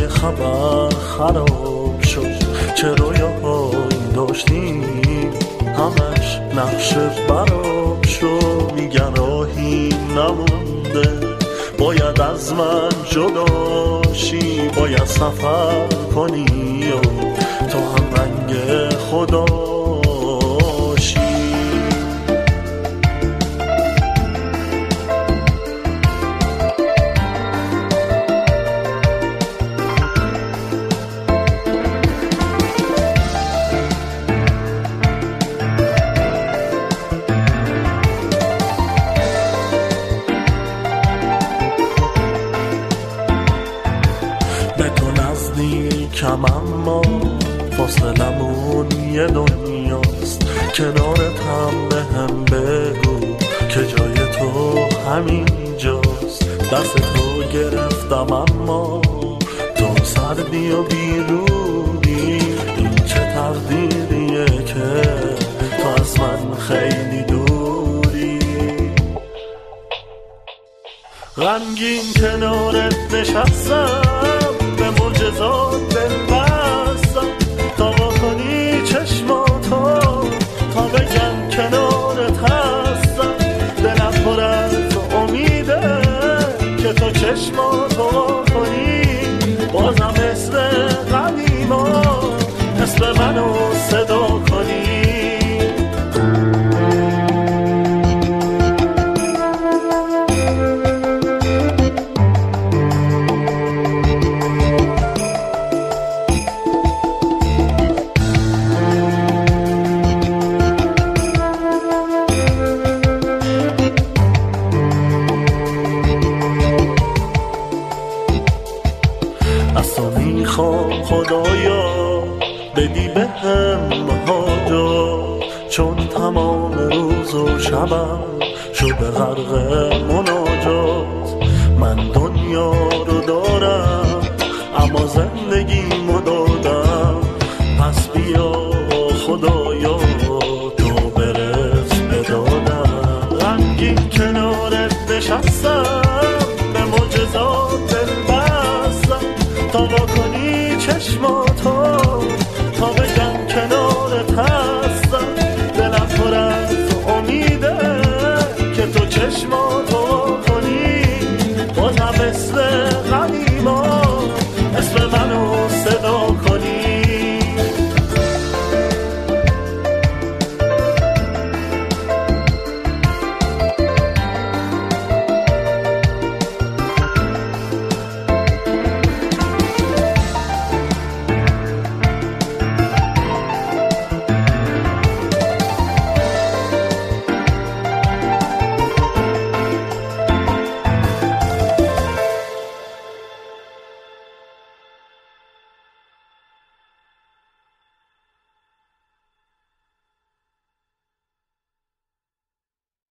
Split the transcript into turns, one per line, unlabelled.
خبر خراب شد، چه رویاهایی داشتیم همش نقش براب شد. میگن راهی نمونده باید از من جداشی، باید سفر کنی و تو هم رنگ خداشی. کم اما فاصلمون یه دنیاست، کنارتم به هم بگو که جای تو همین جاست. دست تو گرفتم اما تو سردی و بیرونی، این چه تقدیریه که تو از من خیلی دوری. غمگین کنارت نشستم به معجزات دل بستم، تا واکنی چشماتو تا بگم کنارت هستم. دلم پر از امیده که تو چشماتو واکنی، بازم مثل قدیما اسم منو صدا کنی. از تو میخوام خدایا بدی به هم حاجا، چون تمام روز و شبم شده غرق مناجات. من دنیا رو دارم اما زندگیمو دادم، پس بیا خدایا تو برس بدادم. غمگین کنارت نشستم به معجزات دل بستم، تا واکنی چشماتو تا بگم کنارت هستم. دلم پر از امیده که تو چشماتو واکنی، بازم مثل